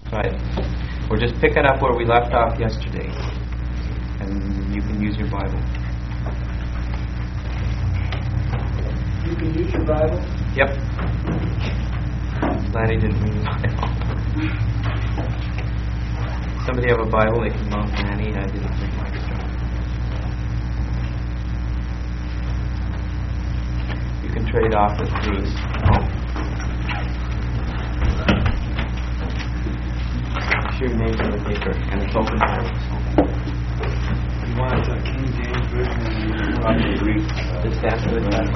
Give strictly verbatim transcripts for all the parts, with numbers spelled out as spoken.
Right. We're just picking up where we left off yesterday. And you can use your Bible. You can use your Bible? Yep. Glad he didn't read the Bible. Somebody have a Bible? They can loan Annie. I didn't bring my stuff. You can trade off with Bruce. Your name's on the paper, and it's open to You want the King James Version and you probably Greek? Just after the class.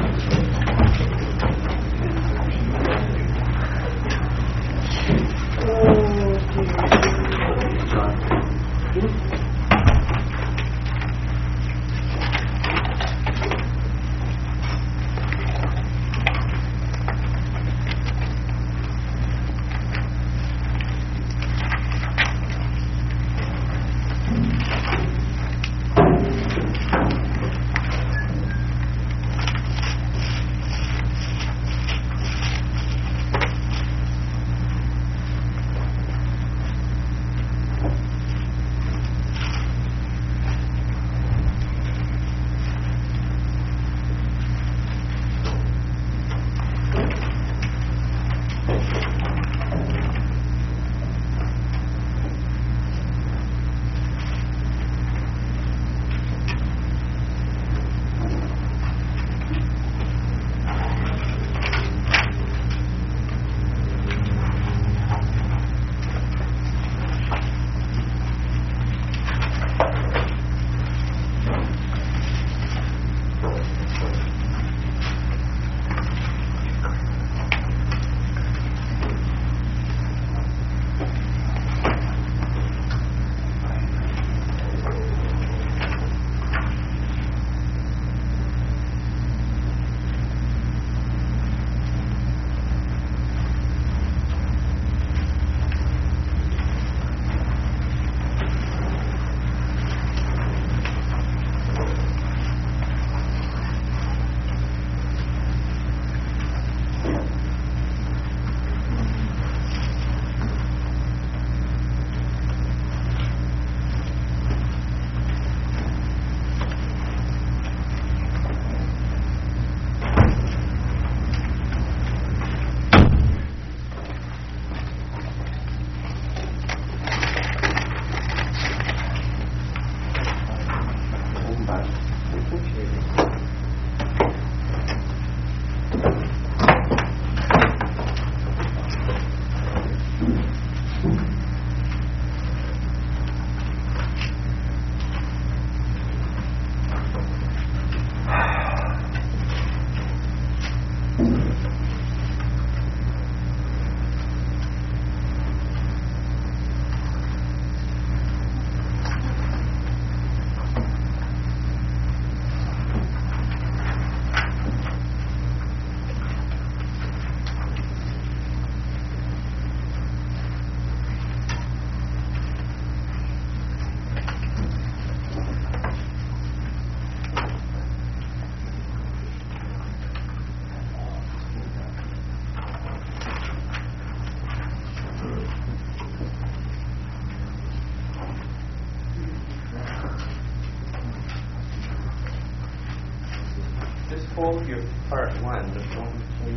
Hold your part one, but don't change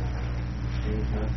anything.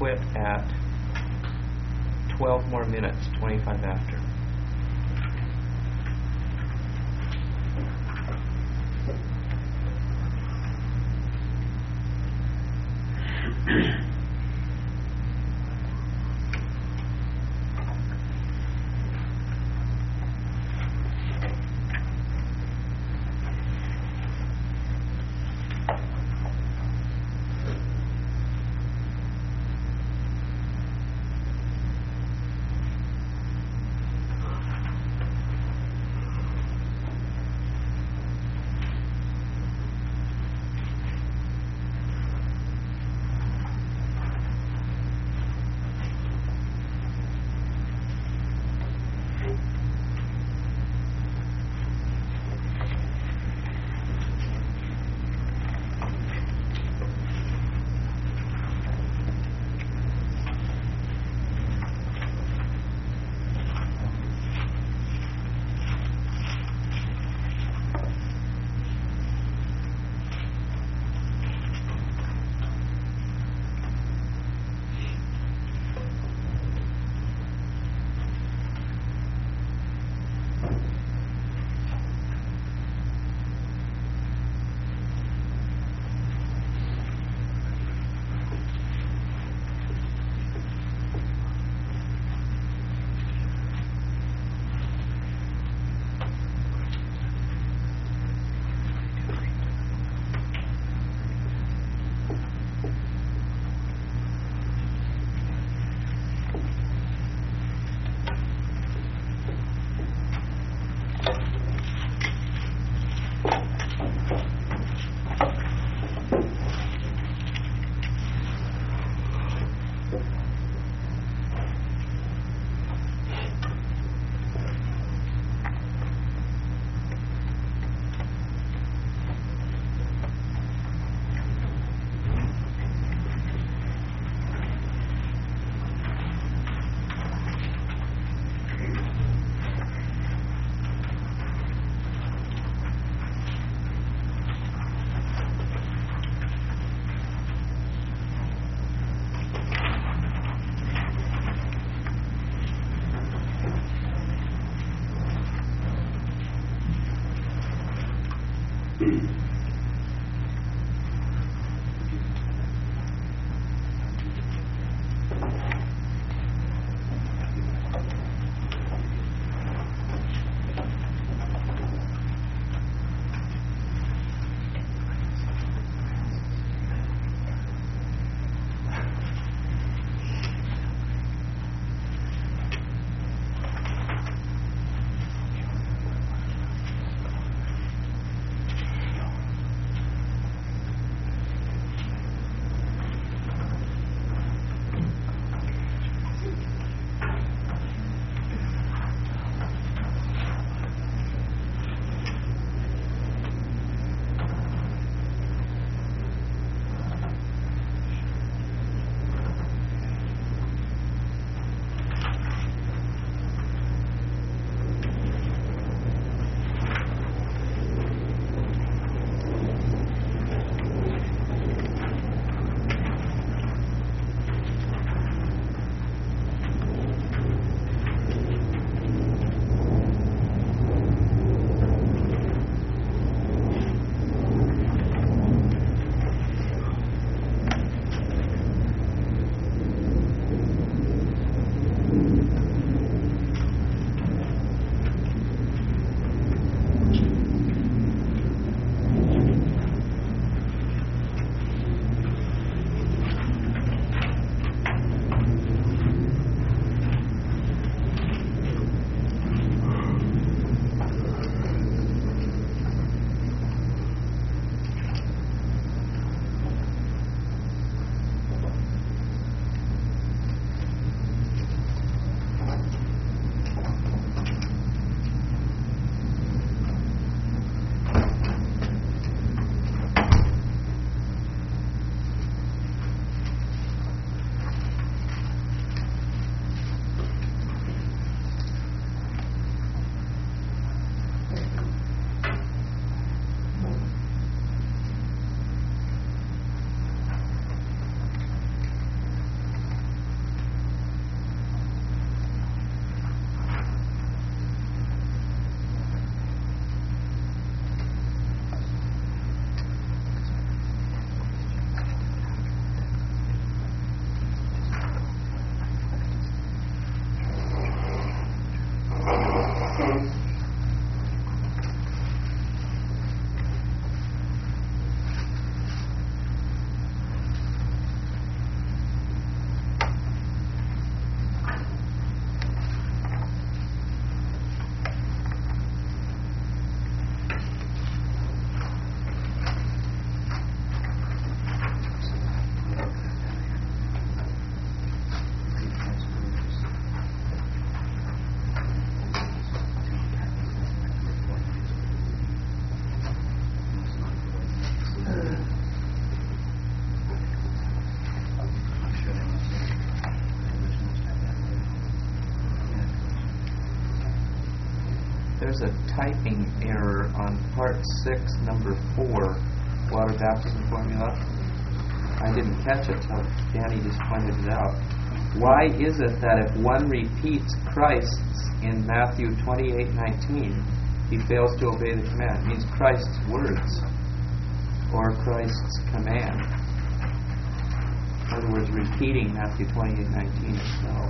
quit at twelve more minutes, twenty-five after. was a typing error on part six, number four, water baptism formula. I didn't catch it till Danny just pointed it out. Why is it that if one repeats Christ's in Matthew twenty-eight nineteen, he fails to obey the command? It means Christ's words or Christ's command. In other words, repeating Matthew twenty-eight nineteen itself.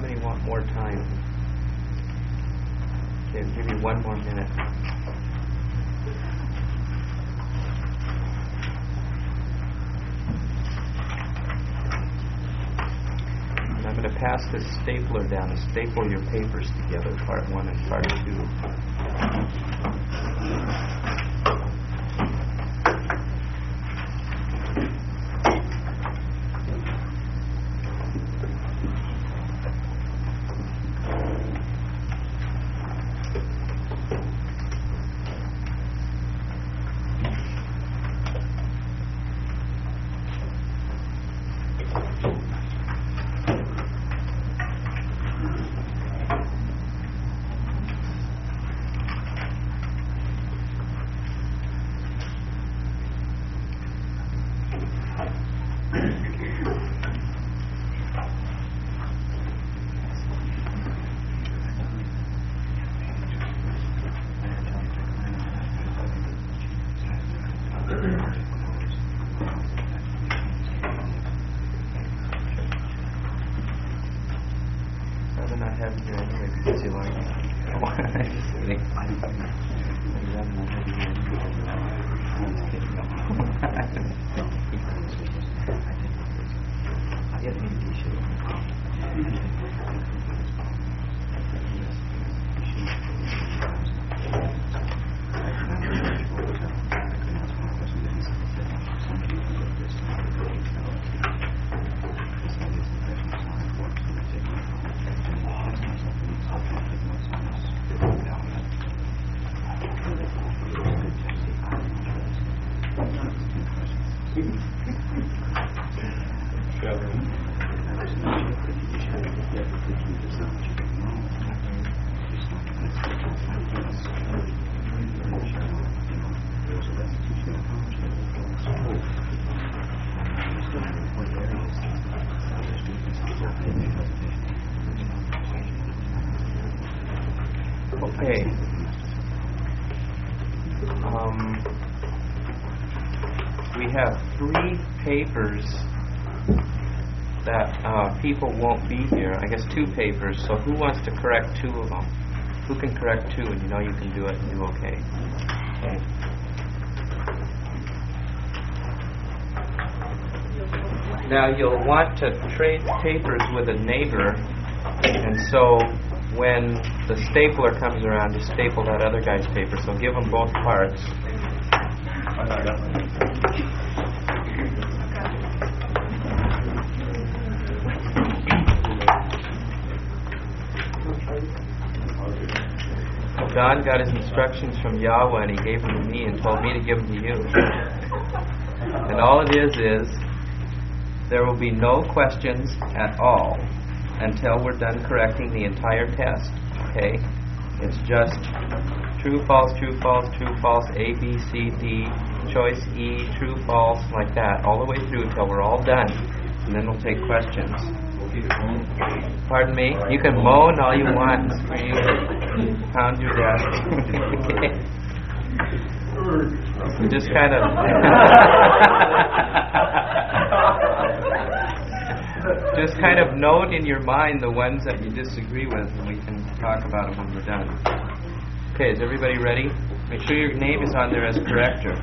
many want more time? Okay, I'll give you one more minute. And I'm going to pass this stapler down and staple your papers together, part one and part two. Rather not have you here anyway because you like it. I'm just kidding. I'd rather not have you here anyway. I'm just kidding. I get maybe you Okay. Um, we have three papers that uh, people won't be here. I guess two papers. So who wants to correct two of them? Who can correct two? And you know you can do it and do okay. Okay. Now you'll want to trade papers with a neighbor, and so when the stapler comes around, you staple that other guy's paper. So give them both parts. Don got his instructions from Yahweh, and he gave them to me and told me to give them to you. And all it is is there will be no questions at all until we're done correcting the entire test. Okay? It's just true, false, true, false, true, false, A, B, C, D, choice E, true, false, like that, all the way through until we're all done. And then we'll take questions. Pardon me? You can moan all you want and scream, pound your desk. Okay. So just kind of just kind of note in your mind the ones that you disagree with, and we can talk about them when we're done. Okay, is everybody ready? Make sure your name is on there as corrector.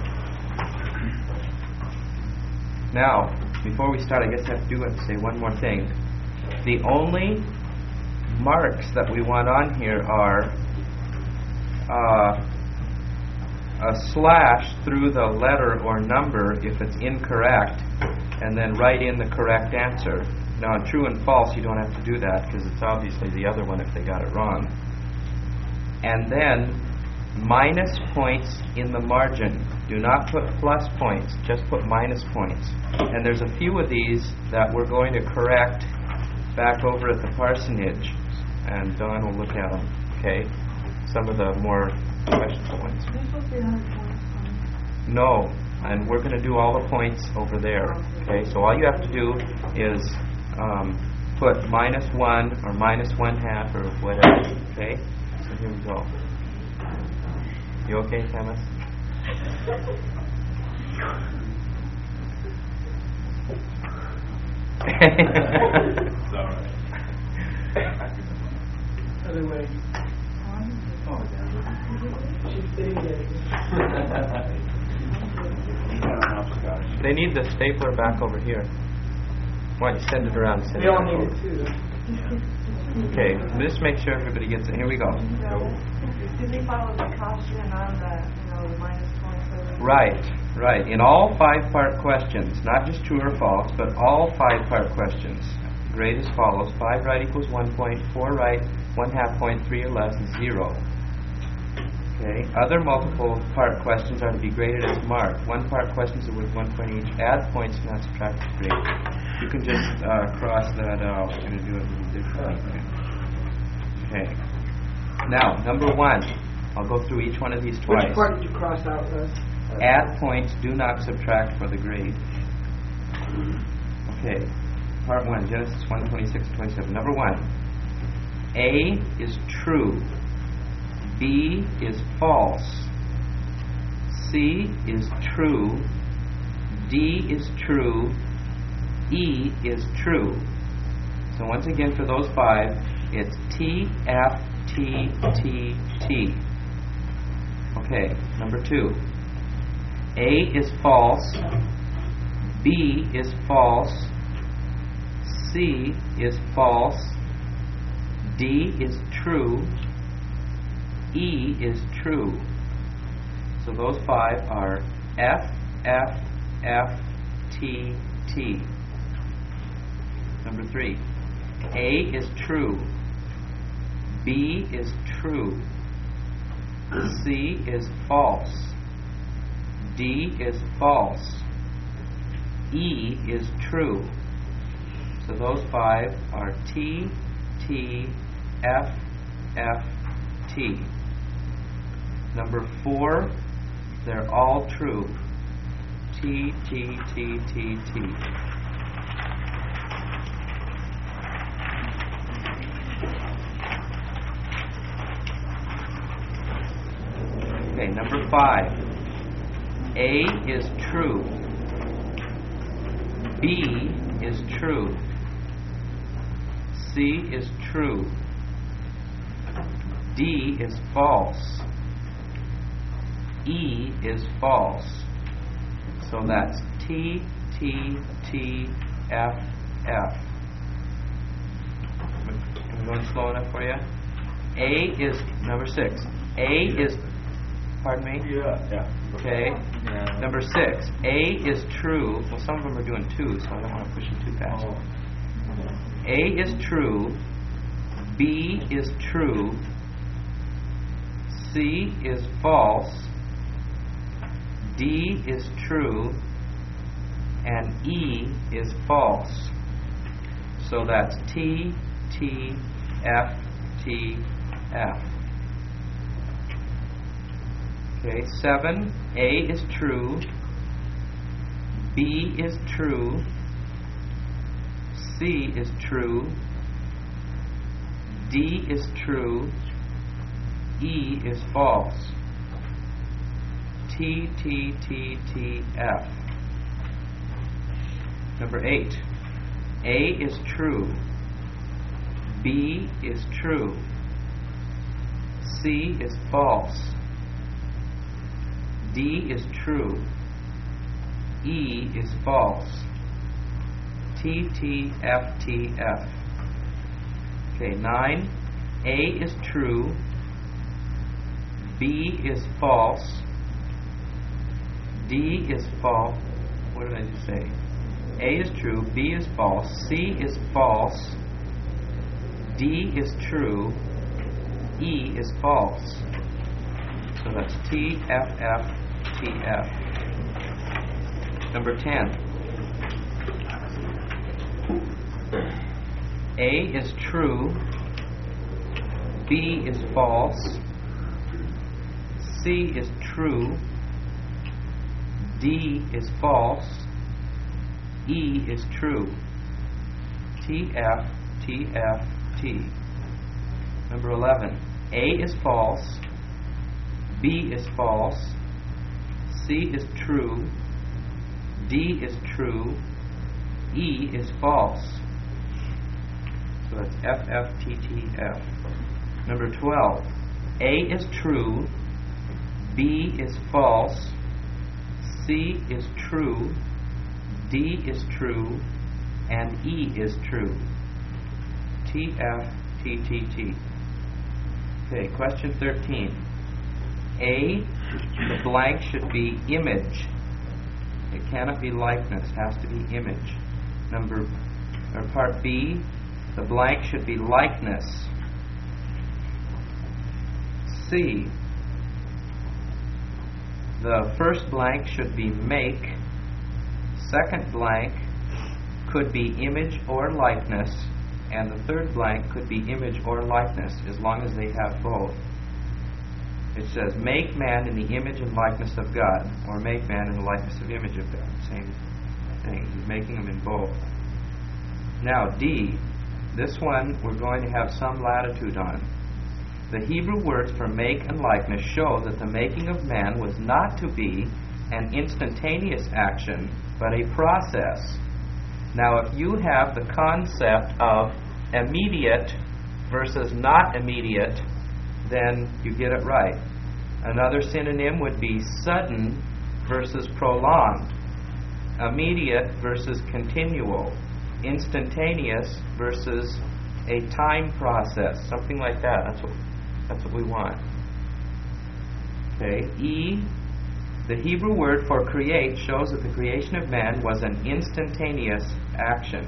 Now, before we start, I guess I have to do it and say one more thing. The only marks that we want on here are uh, a slash through the letter or number if it's incorrect, and then write in the correct answer. Now, on true and false, you don't have to do that because it's obviously the other one if they got it wrong. And then minus points in the margin. Do not put plus points, just put minus points. And there's a few of these that we're going to correct back over at the parsonage, and Don will look at them, okay? Some of the more questionable ones. No, and we're going to do all the points over there, okay? So all you have to do is um, put minus one or minus one half or whatever, okay? So here we go. You okay, Thomas? It's all right. Other way. Oh, yeah. She's sitting there. They need the stapler back over here. Why don't you send it around? Send We it all back need over. it too, though. Okay, just make sure everybody gets it. Here we go. Did they follow the caution on the, you know, the minus twenty-seven? Right, right. In all five-part questions, not just true or false, but all five-part questions, grade as follows: five right equals one point, four right, one half point, three or less, zero. Okay. Other multiple part questions are to be graded as marked. One part questions are worth one point each. Add points, not subtract the grade. You can just uh, cross that out. I'm going to do it a little differently. Okay. Now, number one. I'll go through each one of these twice. Which part did you cross out, Russ? Add points, do not subtract for the grade. Okay. Part one, Genesis one, twenty-six and twenty-seven. Number one. A is true. B is false. C is true. D is true. E is true. So once again for those five, it's T, F, T, T, T. Okay, number two. A is false. B is false. C is false. D is true. E is true. So those five are F, F, F, T, T. Number three. A is true. B is true. C is false. D is false. E is true. So those five are T, T, F, F, T. Number four, they're all true. T, T, T, T, T. Okay, number five. A is true. B is true. C is true. D is false. E is false. So that's T, T, T, F, F. Am I going slow enough for you? A is, number six. A is, pardon me? Yeah. Yeah. Okay. Yeah. Number six. A is true. Well, some of them are doing two, so I don't want to push it too fast. Oh. A is true. B is true. C is false. D is true. And E is false. So that's T, T, F, T, F. Okay, seven. A is true. B is true. C is true. D is true. E is false. T, T, T, T, F. Number eight. A is true. B is true. C is false. D is true. E is false. T, T, F, T, F. Okay, nine. A is true. B is false. D is false. What did I just say? A is true. B is false. C is false. D is true. E is false. So that's T, F, F, T, F. Number ten. A is true. B is false. C is true. D is false. E is true. T, F, T, F, T. Number eleven. A is false. B is false. C is true. D is true. E is false. So that's F, F, T, T, F. Number twelve. A is true, B is false, C is true, D is true, and E is true. T, F, T, T, T. Okay, question thirteen. A, the blank should be image. It cannot be likeness, it has to be image. Number, or part B, the blank should be likeness. C, the first blank should be make. Second blank could be image or likeness, and the third blank could be image or likeness, as long as they have both. It says, make man in the image and likeness of God, or make man in the likeness of image of God. Same thing. He's making them in both. Now, D, this one we're going to have some latitude on. The Hebrew words for make and likeness show that the making of man was not to be an instantaneous action, but a process. Now, if you have the concept of immediate versus not immediate, then you get it right. Another synonym would be sudden versus prolonged, immediate versus continual, instantaneous versus a time process, something like that. That's what, that's what we want. Okay. E, the Hebrew word for create shows that the creation of man was an instantaneous action,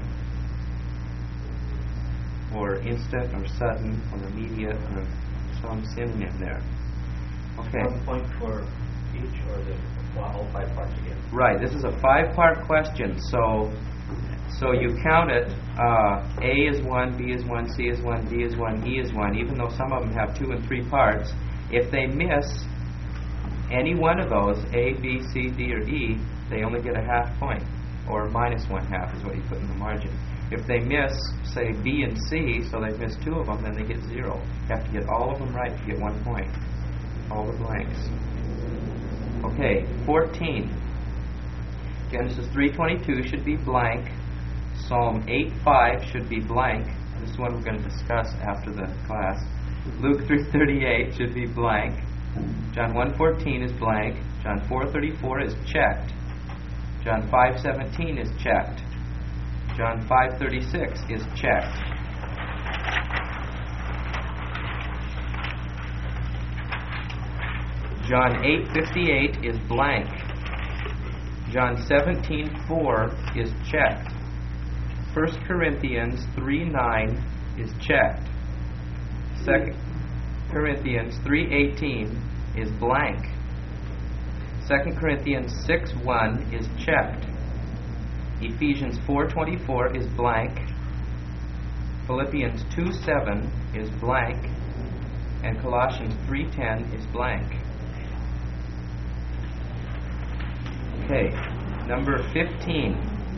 or instant, or sudden, or immediate, or some synonym there. Okay. One point for each, or the all five parts again? Right. This is a five-part question, so so you count it. Uh, A is one, B is one, C is one, D is one, E is one. Even though some of them have two and three parts, if they miss any one of those, A, B, C, D, or E, they only get a half point, or minus one half is what you put in the margin. If they miss, say, B and C, so they've missed two of them, then they get zero. You have to get all of them right to get one point. All the blanks. Okay, fourteen. Genesis three twenty-two should be blank. Psalm eight five should be blank. This is one we're going to discuss after the class. Luke three thirty-eight should be blank. John one fourteen is blank. John four thirty-four is checked. John five seventeen is checked. John five thirty-six is checked. John eight fifty-eight is blank. John seventeen four is checked. First Corinthians three nine is checked. Second Corinthians three eighteen is blank. Second Corinthians six one is checked. Ephesians four twenty-four is blank. Philippians two seven is blank. And Colossians three ten is blank. Okay, number fifteen.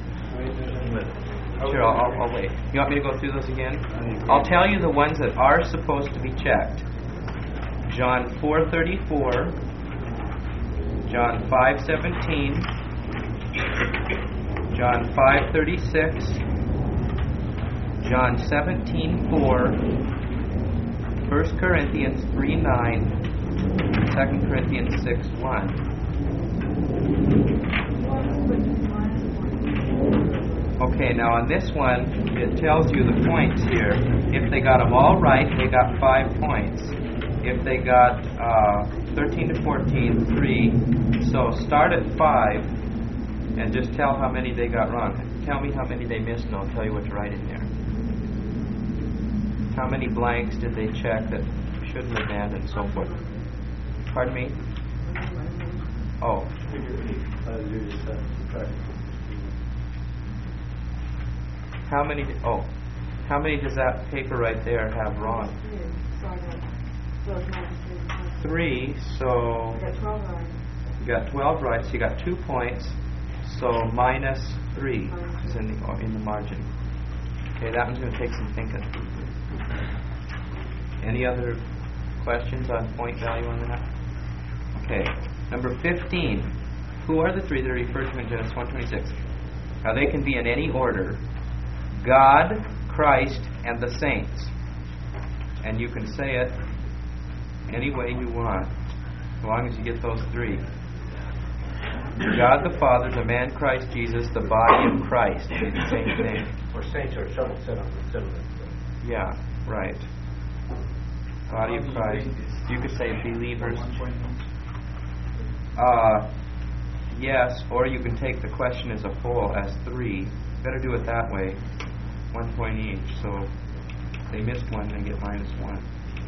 Sure, I'll, I'll, I'll wait. You want me to go through those again? I'll tell you the ones that are supposed to be checked. John four thirty-four, John five seventeen, John five thirty-six, John seventeen four, First Corinthians three nine, Second Corinthians six one. Okay, now on this one, it tells you the points here. If they got them all right, they got five points. If they got uh, thirteen to fourteen, three. So start at five and just tell how many they got wrong. Tell me how many they missed, and I'll tell you what to write in there. How many blanks did they check that shouldn't have been, and so forth? Pardon me? Oh. How many? Oh, how many does that paper right there have wrong? Three. So you got twelve right. So you got two points. So minus three is in the in the margin. Okay, that one's going to take some thinking. Any other questions on point value on that? Okay, number fifteen. Who are the three that are referred to in Genesis one twenty-six? Now they can be in any order. God, Christ, and the saints. And you can say it any way you want, as long as you get those three. God the Father, the man Christ Jesus, the body of Christ. It's the same thing. Or saints are some sit on the similar. Yeah, right. Body of Christ. You could say believers. Uh, yes, or you can take the question as a whole as three. Better do it that way. One point each. So they missed one, they get minus one.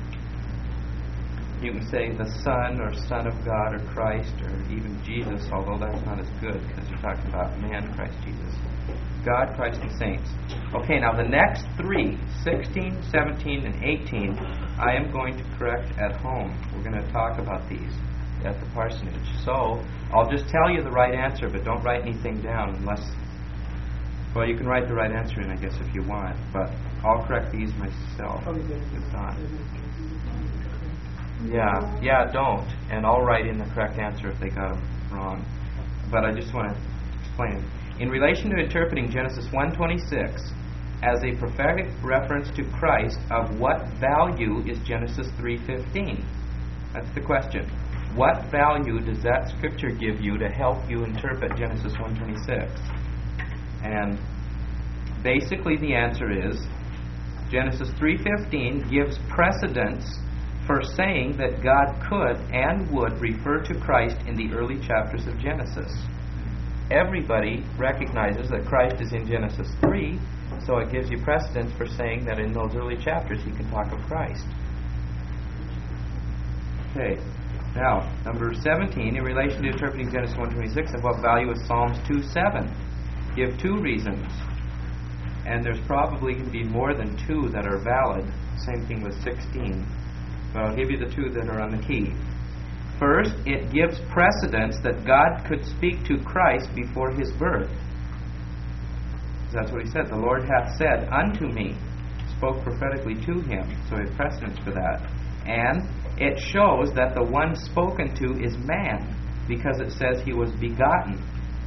You can say the Son or Son of God or Christ or even Jesus, although that's not as good because you're talking about man, Christ Jesus. God, Christ, and saints. Okay, now the next three, sixteen, seventeen, and eighteen, I am going to correct at home. We're going to talk about these at the parsonage. So, I'll just tell you the right answer, but don't write anything down unless... Well, you can write the right answer in, I guess, if you want, but I'll correct these myself. It's not. Yeah, yeah, don't. And I'll write in the correct answer if they got them wrong. But I just want to explain. In relation to interpreting Genesis one twenty-six as a prophetic reference to Christ, of what value is Genesis three fifteen? That's the question. What value does that scripture give you to help you interpret Genesis one twenty-six? And basically the answer is Genesis three fifteen gives precedence for saying that God could and would refer to Christ in the early chapters of Genesis. Everybody recognizes that Christ is in Genesis three, so it gives you precedence for saying that in those early chapters he can talk of Christ. Okay, now, number seventeen, in relation to interpreting Genesis one twenty-six, of what value is Psalms two seven? Give two reasons. And there's probably going to be more than two that are valid. Same thing with sixteen. But I'll give you the two that are on the key. First, it gives precedence that God could speak to Christ before his birth. That's what he said. The Lord hath said unto me, spoke prophetically to him. So we have precedence for that. And it shows that the one spoken to is man, because it says he was begotten.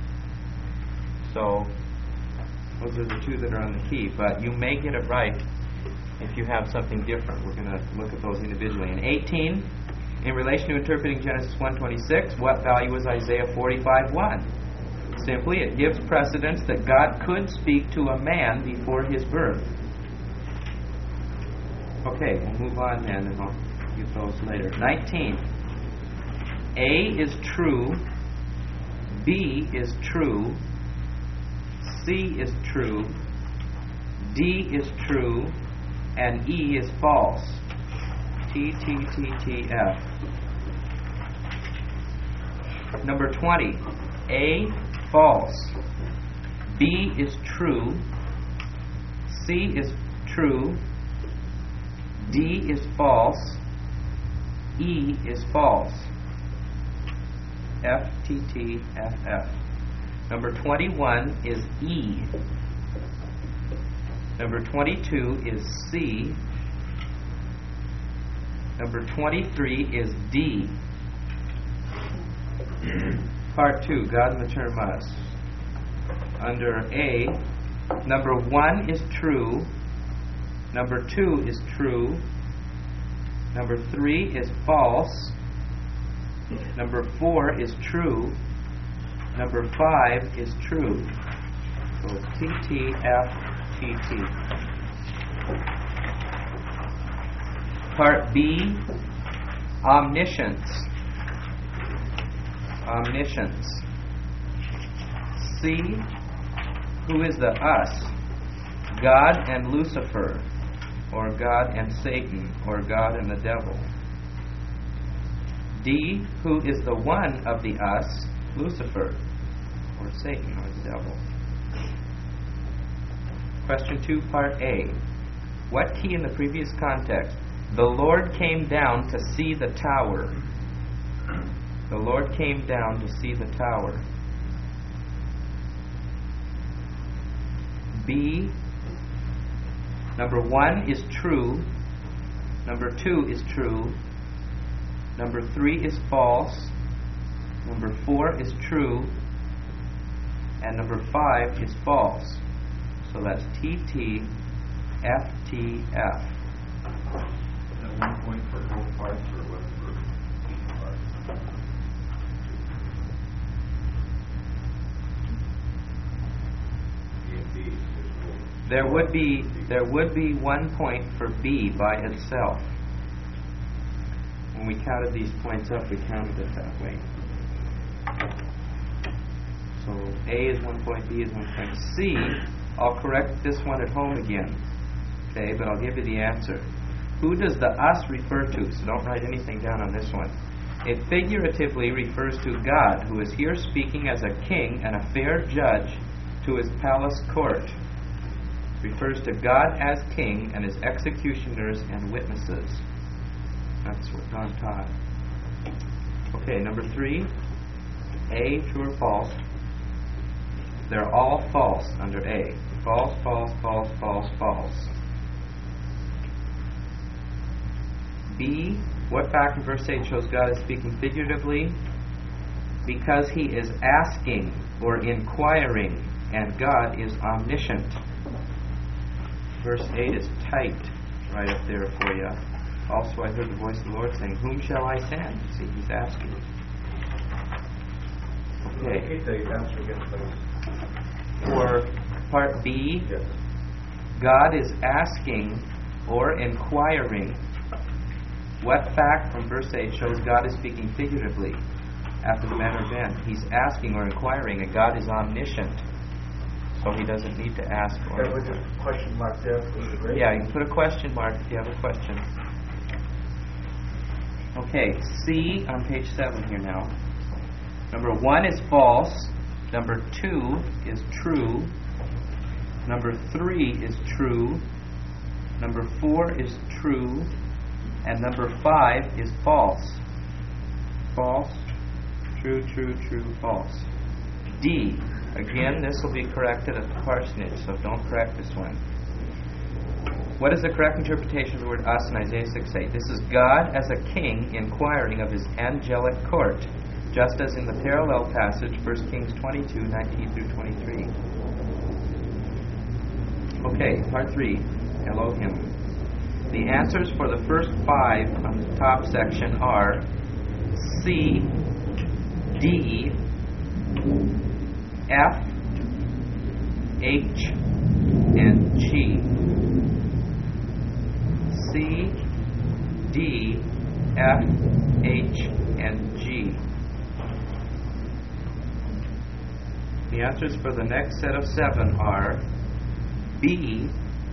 So those are the two that are on the key. But you may get it right if you have something different. We're going to look at those individually. In eighteen, in relation to interpreting Genesis one twenty-six, what value is Isaiah forty-five one? Simply, it gives precedence that God could speak to a man before his birth. Okay, we'll move on then, and I'll get those later. nineteen. A is true, B is true, C is true, D is true, and E is false. T, T, T, T, F. Number twenty. A, false. B is true. C is true. D is false. E is false. F, T, T, F, F. Number twenty-one is E. Number twenty-two is C. Number twenty-three is D. Part two, God and the term us. Under A, number one is true. Number two is true. Number three is false. Number four is true. Number five is true. So T, T, F, T, T. Part B, omniscience. Omniscience. C, who is the us? God and Lucifer, or God and Satan, or God and the devil. D, who is the one of the us? Lucifer, or Satan, or the devil. Question two, part A. What key in the previous context? The Lord came down to see the tower. The Lord came down to see the tower. B, number one is true. Number two is true. Number three is false. Number four is true. And number five is false. So that's T T, F T, F. one point for both parts or what for each part? A and B, there's no- There would be there would be one point for B by itself. When we counted these points up, we counted it that way. So A is one point, B is one point. C, I'll correct this one at home again. Okay, but I'll give you the answer. Who does the us refer to? So don't write anything down on this one. It figuratively refers to God, who is here speaking as a king and a fair judge to his palace court. Refers to God as king and his executioners and witnesses. That's what Don taught. Okay, number three. A, true or false? They're all false under A. False, false, false, false, false. B, what fact in verse eight shows God is speaking figuratively? Because he is asking or inquiring, and God is omniscient. Verse eight is typed right up there for you. Also, I heard the voice of the Lord saying, whom shall I send? See, he's asking. Okay. Repeat the answer again, please. For part B, Yes. God is asking or inquiring. What fact from verse eight shows God is speaking figuratively after the manner of men? He's asking or inquiring, and God is omniscient. So he doesn't need to ask or... There was a question mark there for the grade. Yeah, you can put a question mark if you have a question. Okay, C on page seven here now. Number one is false. Number two is true. Number three is true. Number four is true. And number five is false. False, true, true, true, false. D. Again, this will be corrected at the parsonage, so don't correct this one. What is the correct interpretation of the word us in Isaiah six eight? This is God as a king inquiring of his angelic court, just as in the parallel passage, First Kings twenty-two nineteen through twenty-three. Okay, part three, Elohim. The answers for the first five on the top section are C, D, F, H, and G. C, D, F, H, and G. The answers for the next set of seven are B,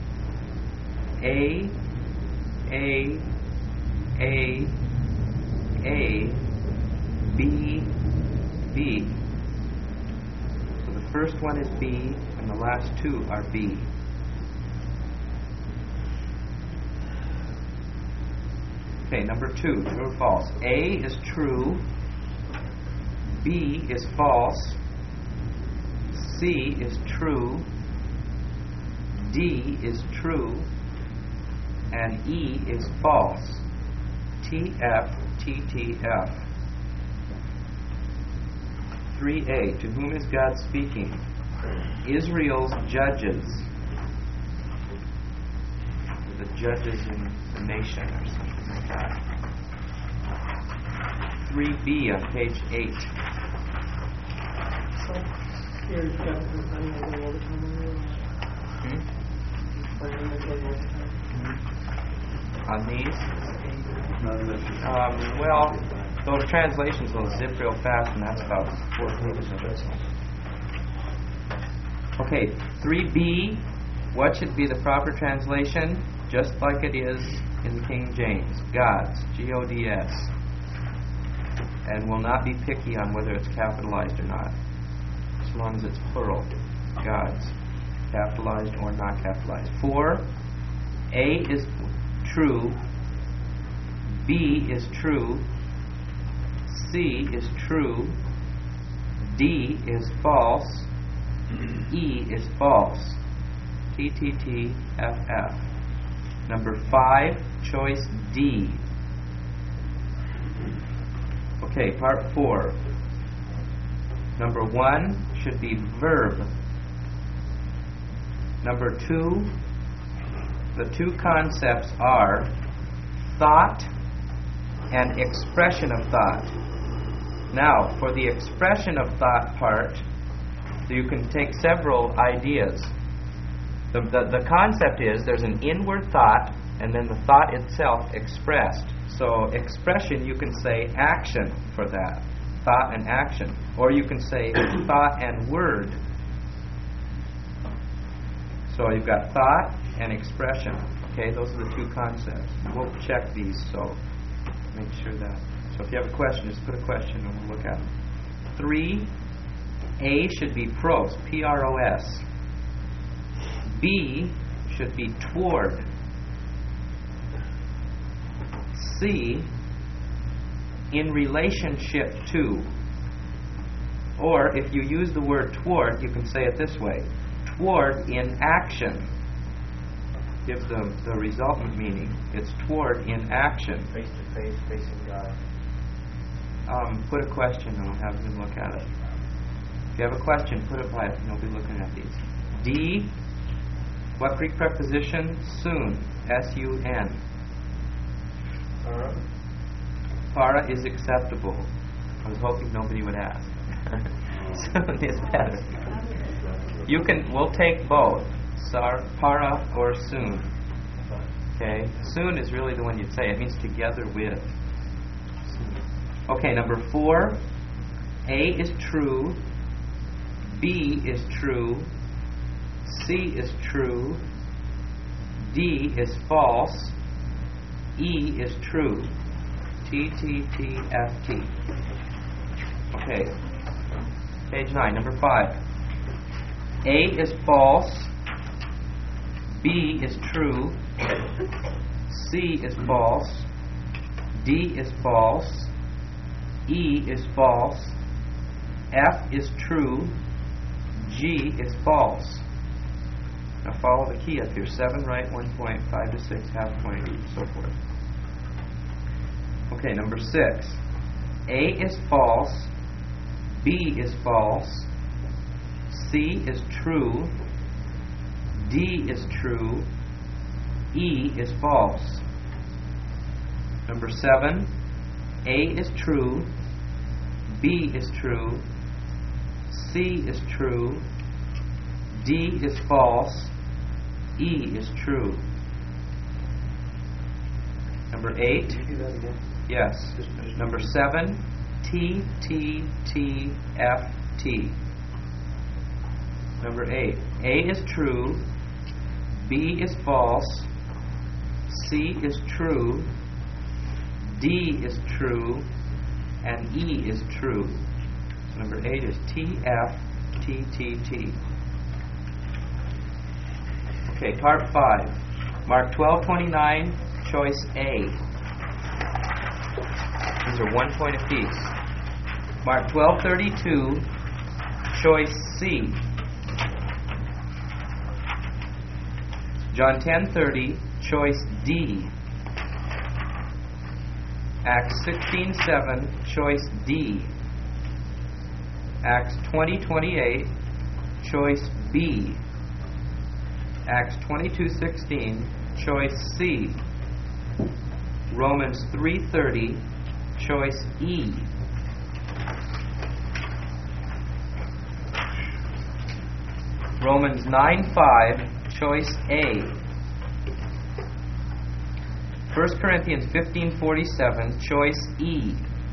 A, A, A, A, B, B. So the first one is B, and the last two are B. Okay, number two, true or false? A is true, B is false, C is true, D is true, and E is false. T F, T T F. three A. To whom is God speaking? Israel's judges. The judges in the nation or something like that. three B on page eight. So, here's Jeff running away all the time. Hmm? Running away all the time. On these? Not unless you- Um, well, those translations will zip real fast, and that's about four pages of it. Okay, three B. What should be the proper translation? Just like it is in the King James. Gods. G O D S. And will not be picky on whether it's capitalized or not, as long as it's plural. Gods. Capitalized or not capitalized. Four. A is true. B is true. C is true. D is false. E is false. T T T F F. Number five, choice D. Okay, part four. Number one should be verb. Number two, the two concepts are thought and expression of thought. Now, for the expression of thought part, you can take several ideas. The, the, the concept is there's an inward thought and then the thought itself expressed. So expression, you can say action for that. Thought and action. Or you can say thought and word. So you've got thought and expression. Okay, those are the two concepts. We'll check these, so make sure that. So if you have a question, just put a question and we'll look at them. Three, A should be pros, P R O S. B should be toward. C, in relationship to. Or if you use the word toward, you can say it this way. Toward in action. Gives the, the resultant meaning. It's toward in action. Face to face, facing God. Um, put a question and we'll have them look at it. If you have a question, put it by it and you'll be looking at these. D, what Greek preposition? Soon. S U N. Para. Para is acceptable. I was hoping nobody would ask. Soon is better. You can, we'll take both. Sar, para or soon. Okay? Soon is really the one you'd say. It means together with. Okay, number four. A is true. B is true. C is true. D is false. E is true. T, T, T, F, T. Okay. Page nine, number five. A is false. B is true. C is false. D is false. E is false. F is true. G is false. Now follow the key up here. seven right, one point, five to six, half point, so forth. Okay, number six. A is false. B is false. C is true. D is true. E is false. Number seven. A is true. B is true. C is true. D is false. E is true. Number eight. Can you do that again? Yes. Number seven. T, T, T, F, T. Number eight. A is true. B is false. C is true. D is true. And E is true. So number eight is T, F, T, T, T. Okay, part five. Mark twelve twenty-nine, choice A. These are one point apiece. Mark twelve thirty-two, choice C. John ten thirty, choice D. Acts sixteen seven, choice D. Acts twenty twenty-eight, choice B. Acts twenty-two sixteen, choice C. Romans three thirty, choice E. Romans nine five, choice A. First Corinthians fifteen forty-seven, choice E.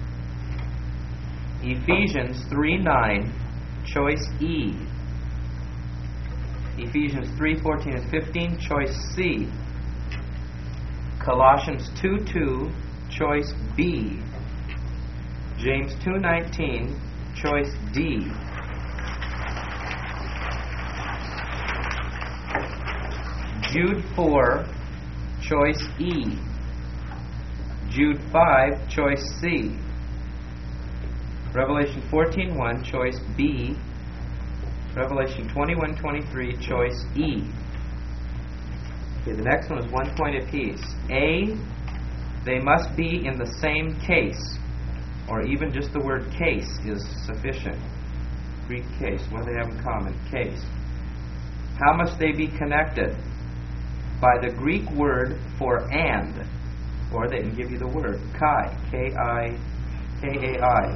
Ephesians three nine, choice E. Ephesians three fourteen and fifteen, choice C. Colossians two two, choice B. James two nineteen, choice D. Jude four, choice E. Jude five, choice C. Revelation fourteen one, choice B. Revelation twenty-one twenty-three, choice E. Okay, the next one is one point apiece. A, they must be in the same case, or even just the word case is sufficient. Greek case, what do they have in common? Case. How must they be connected? By the Greek word for and. Or they can give you the word Kai, K I, K A I.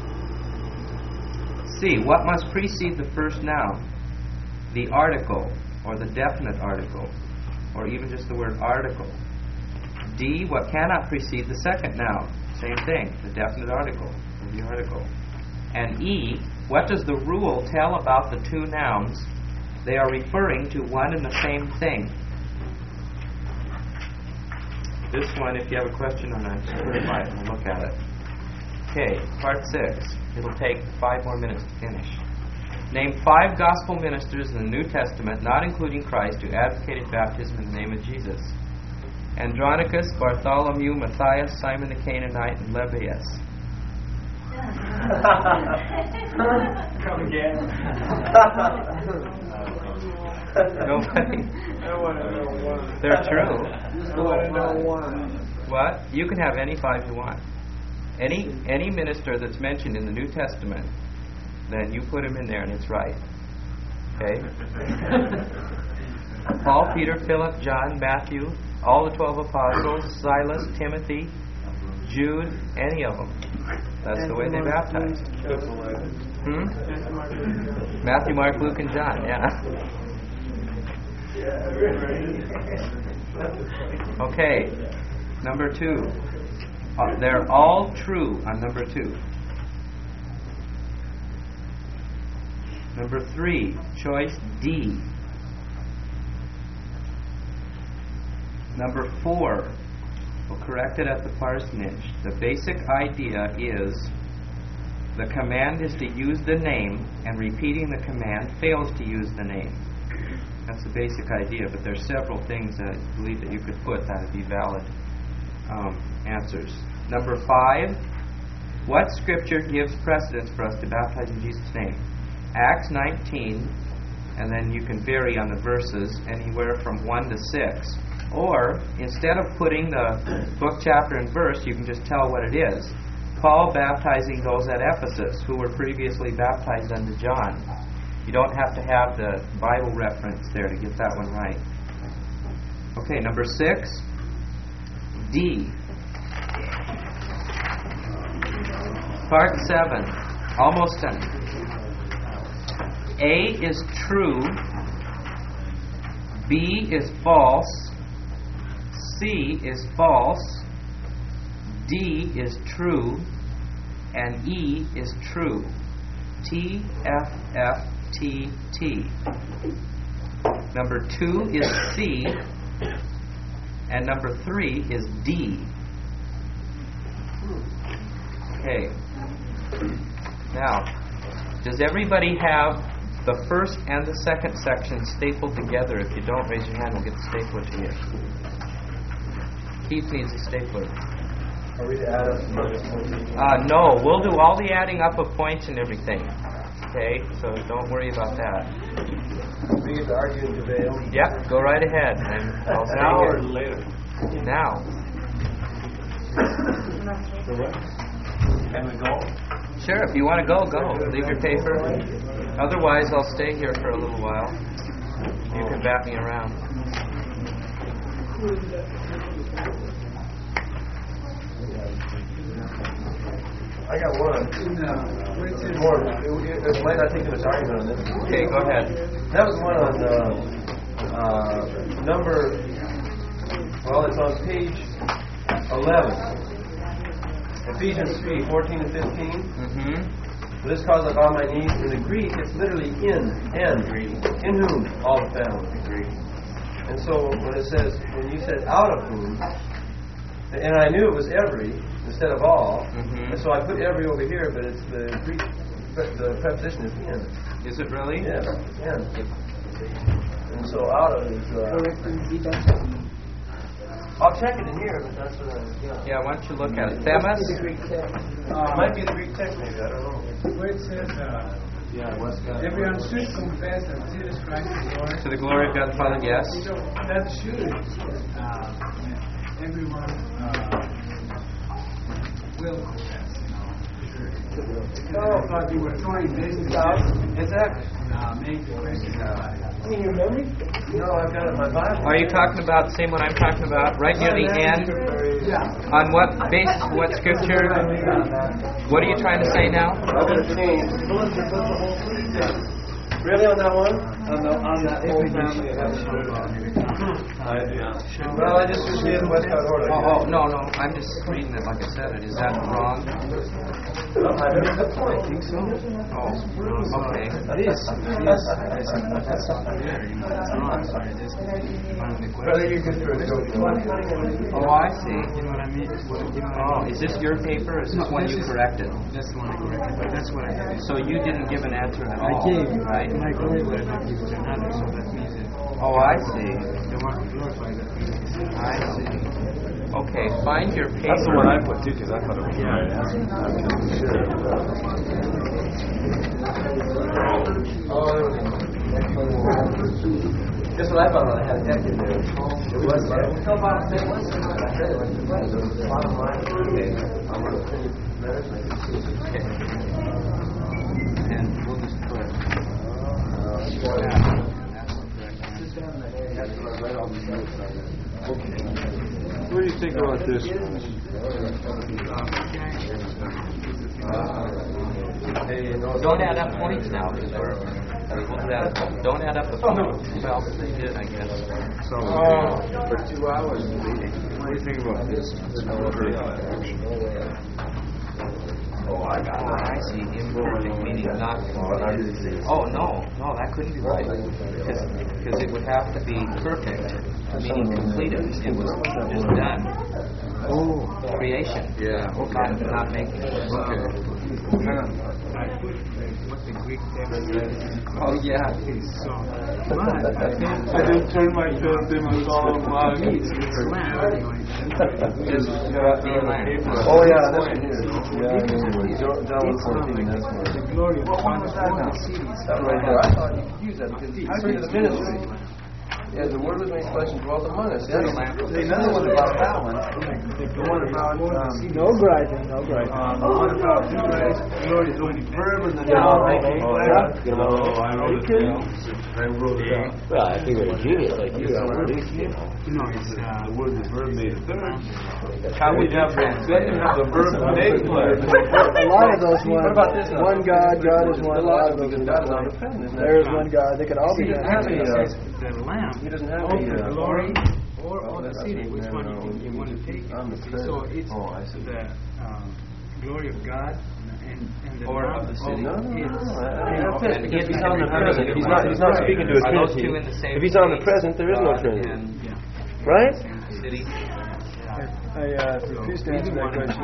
C. What must precede the first noun? The article, or the definite article, or even just the word article. D. What cannot precede the second noun? Same thing, the definite article, or the article. And E. What does the rule tell about the two nouns? They are referring to one and the same thing. This one, if you have a question on that, just clarify it and we'll look at it. Okay, part six. It'll take five more minutes to finish. Name five gospel ministers in the New Testament, not including Christ, who advocated baptism in the name of Jesus. Andronicus, Bartholomew, Matthias, Simon the Canaanite, and Lebbaeus. Come again. Nobody? I want to know one. They're true. I want to know one. What? You can have any five you want. Any any minister that's mentioned in the New Testament, then you put him in there and it's right. Okay? Paul, Peter, Philip, John, Matthew, all the twelve apostles, Silas, Timothy, Jude, any of them. That's the way they baptized. Hmm? Matthew, Mark, Luke, and John, yeah. Okay, number two. Uh, they're all true on number two. Number three, choice D. Number four, we'll correct it at the parsonage. The basic idea is the command is to use the name, and repeating the command fails to use the name. That's the basic idea, but there's several things that I believe that you could put that would be valid um, answers. Number five, what scripture gives precedence for us to baptize in Jesus' name? Acts nineteen, and then you can vary on the verses anywhere from one to six. Or, instead of putting the book, chapter, and verse, you can just tell what it is. Paul baptizing those at Ephesus who were previously baptized unto John. You don't have to have the Bible reference there to get that one right. Okay, number six, D. Part seven, almost done. A is true, B is false, C is false, D is true, and E is true. T, F, F, T, T. Number two is C, and number three is D. Okay. Now, does everybody have the first and the second section stapled together? If you don't, raise your hand, we'll get the stapler to you. Keith needs a stapler. Are we to add up some other points? Uh, no, we'll do all the adding up of points and everything. Okay, so don't worry about that. We get to argue and debate. Yep, go right ahead. And I'll stay Now here. or later? Now. For what? Can we go? Sure, if you want to go, go. Leave your paper. Otherwise, I'll stay here for a little while. You can bat me around. I got one. More. It, it, it might not think there was argument on this. Okay, go ahead. That was one on uh, uh, number. Well, it's on page eleven. Ephesians three, fourteen and fifteen. Mm-hmm. For this cause I bow my knees. In the Greek, it's literally in, and, in whom all the family. And so when it says, when you said out of whom, and I knew it was every instead of all, Mm-hmm. and so I put every over here, but it's the Greek, the preposition is in. Is it really? Yeah, in. And so out of is. Uh, I'll check it in here, but that's what I. Yeah. Yeah, why don't you look at it? Themis? It might be the Greek text, maybe. I don't know. Where it says, uh, Yeah, West everyone should confess that Jesus Christ is Lord. To the glory of God the Father, yes. So that should. Uh, everyone uh, will confess, you know. I thought you were throwing business. Exactly. Uh, make the question about it. In your memory? No, I've got it in my Bible. Are you talking about the same one I'm talking about? Right near the end? Yeah. On what basis, what scripture? What are you trying to say now? I'm going to change. Really on that one? On, the, on that whole family. Well, I just did Westcott Order. Oh, oh, no, no. I'm just reading it like I said it. Is that wrong? I made the point. I think so. Oh, okay. It is. It is. That's not there. You know, it's wrong. So I just found the Brother, question. you're good for it. Oh, I see. You know what I mean? What, you know Oh, what I mean? is this your paper or is this No, one this you is- corrected? That's the one I corrected, but that's what I did. So you didn't give an answer at I all, gave, right? my glory would have been given to another, so that means that Oh, I see. they want to glorify that. I see. Okay, find your paper. That's the one I put too, because I thought it was the right answer. I wasn't sure. Oh, there was a... Guess what I found out? I had a deck in there. It was like... Still about the same one. I said it was the one. It was the bottom line. Okay. I'm going to finish letters like this. Okay. And we'll just put. What do you think about this? Don't add up points now, because we're. we'll add- Don't add up the points. Well, they did, I guess. So, for two hours meeting. What do you think about this? Oh, I got it. I see. Imperfect meaning not completed. Oh, no. No, that couldn't be right. Because it would have to be perfect, meaning completed. It was just done. Oh. Creation. Yeah, Not, not making it. Okay. I put uh, what the Greek text says. Oh, yeah. So, but I didn't, I didn't turn my chest in my song. It's it's lamb anyway. Just the lamb. Oh, yeah, that's what it is. Yeah, John John It's um, fourteen, that's one. the glory of God is one of the cities. That right there. I thought you could use that because it's referring to the ministry. Yeah, the word was made flesh and dwelt among us. That's another one about that one. The glory about um, No griping, no griping. um, the one about you guys, glory is the verb and the Yeah, noun. okay. Oh, I wrote it down. I wrote it down. Well, I think we're a genius like you are, at least, you know. No, it's uh, The word, the verb made a third. How would Then you you have, translate then you have the verb made flesh. A lot of those ones, What about this now? one God, God is one, a lot of those Because God is omnipresent, isn't There it? is one God, they could all be He doesn't have done. any, uh, the lamb. he doesn't have Of any, the uh, glory or Oh, of the that's city. what Which man, one no, you think you we want to just- take? I'm the So present. it's Oh, I see. the um, glory of God and, and the Or noun of the city. No, no, no, is- no. I- I- And That's it. Because if he's he's omnipresent. If he's not, he's not speaking to a Are those trinity. two in the same If he's place? omnipresent, there is no God trinity. and Yeah. Right? city. I uh, refuse to answer that question.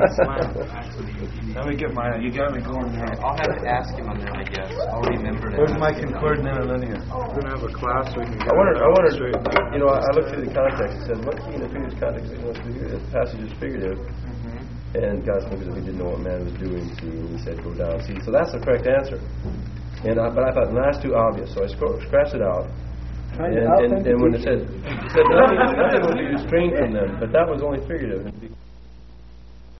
Let me get my, you got me going now. I'll have to ask him on that, I guess. I'll remember to Where's ask my him. concordant interlinear? We're going to have a class so we can I wondered, I wondered, you know, I I looked through the context and said, what key in the previous context is going to be The passage is figurative. And God spoke as if he didn't know what man was doing to, and he said, go down. See, so that's the correct answer. And I, but I thought, no, that's too obvious. So I scro- scratched it out. Trying And, to and, and when it authenticate. said, it said nothing, nothing would be restrained from them, but that was only figurative.